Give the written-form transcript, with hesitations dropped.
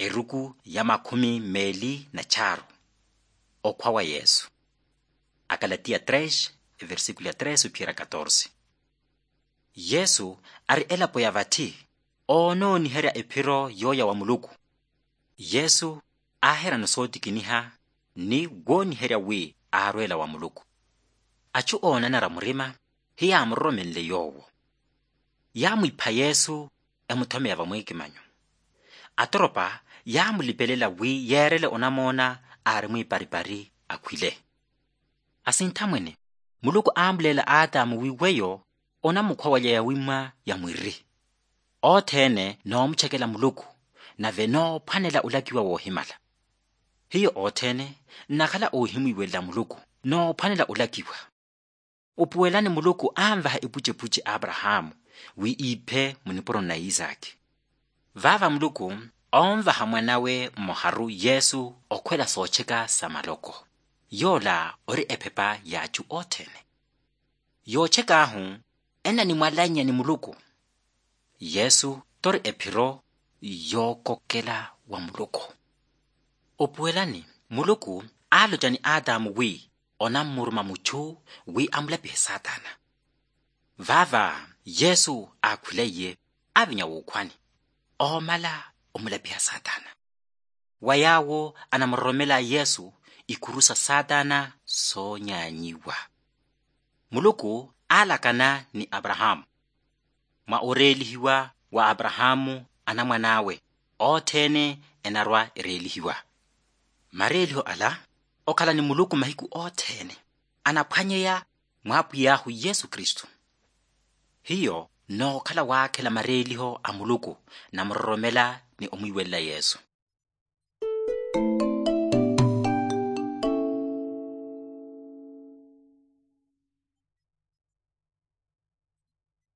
eruku ya 23 okwawa Yesu. Akalatia 3 versículo 3 upira 14. Yesu ari elapo ya vati ono ni hera epiro yoya wa muluku. Yesu ahera nosoti kiniha ni goni hera wi arwela wa muluku. Achu ona nara murima hiya amromenle yowo. Ya muipa Yesu emuthome ya vamweki manyo. Atoropa ya mulipelela wi yerele onamona ari muiparipari akwile. Asintamwene muluku ambulela Adamu wiweyo onamukwa ya wima ya mwiri. Othene nomuchekela muluku na veno panela ulakiwa wohimala. Hiyo othene nakhala ohimiwela muluku no panela ulakiwa. Upuelane muluku amvaha ipuche Abrahamu wi iphe muniporo na Isaki. Vava muluku omvaha mwanawe moharu Yesu okwela socheka samaloko. Yola ori epepa yachu othene. Yocheka ahu ena ni mwalanya ni muluku. Yesu tori epiro yokokela wa muluku. Upuelani muluku alojani Adamu wi onamuruma muchu wi amulapihe Satana. Vava Yesu akhuleye avinya wukwani omala omulapiha Satana. Wayawo anamromela Yesu ikurusa Satana sonyanyiwa. Muluku alakana ni Abrahamu. Maorelihiwa wa Abrahamu anamwanawe othene enarwa erelihiwa. Mareliho ala okala ni muluku mahiku othene anaphwanyeya mwapu yahu Yesu Kristu. Hiyo no kala wakhela mareliho a muluku namromela ni omwiwela Yesu.